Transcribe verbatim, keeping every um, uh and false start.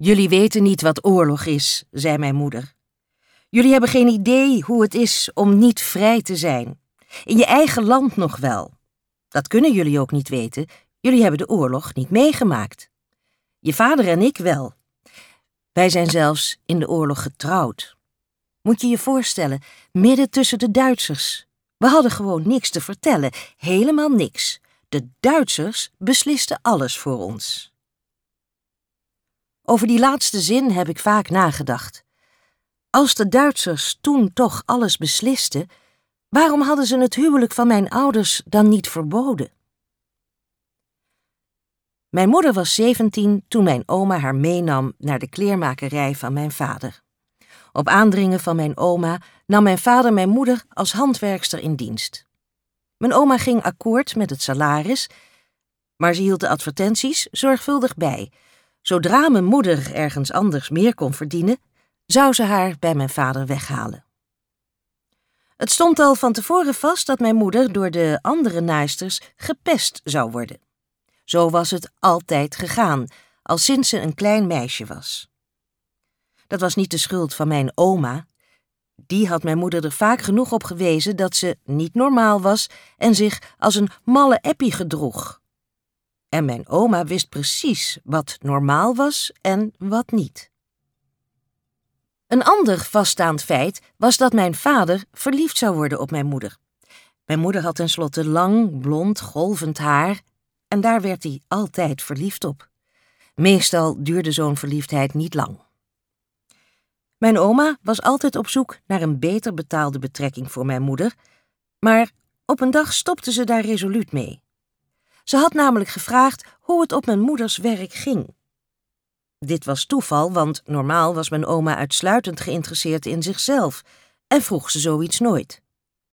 Jullie weten niet wat oorlog is, zei mijn moeder. Jullie hebben geen idee hoe het is om niet vrij te zijn. In je eigen land nog wel. Dat kunnen jullie ook niet weten. Jullie hebben de oorlog niet meegemaakt. Je vader en ik wel. Wij zijn zelfs in de oorlog getrouwd. Moet je je voorstellen, midden tussen de Duitsers. We hadden gewoon niks te vertellen, helemaal niks. De Duitsers beslisten alles voor ons. Over die laatste zin heb ik vaak nagedacht. Als de Duitsers toen toch alles beslisten, waarom hadden ze het huwelijk van mijn ouders dan niet verboden? Mijn moeder was zeventien toen mijn oma haar meenam naar de kleermakerij van mijn vader. Op aandringen van mijn oma nam mijn vader mijn moeder als handwerkster in dienst. Mijn oma ging akkoord met het salaris, maar ze hield de advertenties zorgvuldig bij. Zodra mijn moeder ergens anders meer kon verdienen, zou ze haar bij mijn vader weghalen. Het stond al van tevoren vast dat mijn moeder door de andere naaisters gepest zou worden. Zo was het altijd gegaan, al sinds ze een klein meisje was. Dat was niet de schuld van mijn oma. Die had mijn moeder er vaak genoeg op gewezen dat ze niet normaal was en zich als een malle eppie gedroeg. En mijn oma wist precies wat normaal was en wat niet. Een ander vaststaand feit was dat mijn vader verliefd zou worden op mijn moeder. Mijn moeder had tenslotte lang, blond, golvend haar en daar werd hij altijd verliefd op. Meestal duurde zo'n verliefdheid niet lang. Mijn oma was altijd op zoek naar een beter betaalde betrekking voor mijn moeder, maar op een dag stopte ze daar resoluut mee. Ze had namelijk gevraagd hoe het op mijn moeders werk ging. Dit was toeval, want normaal was mijn oma uitsluitend geïnteresseerd in zichzelf en vroeg ze zoiets nooit.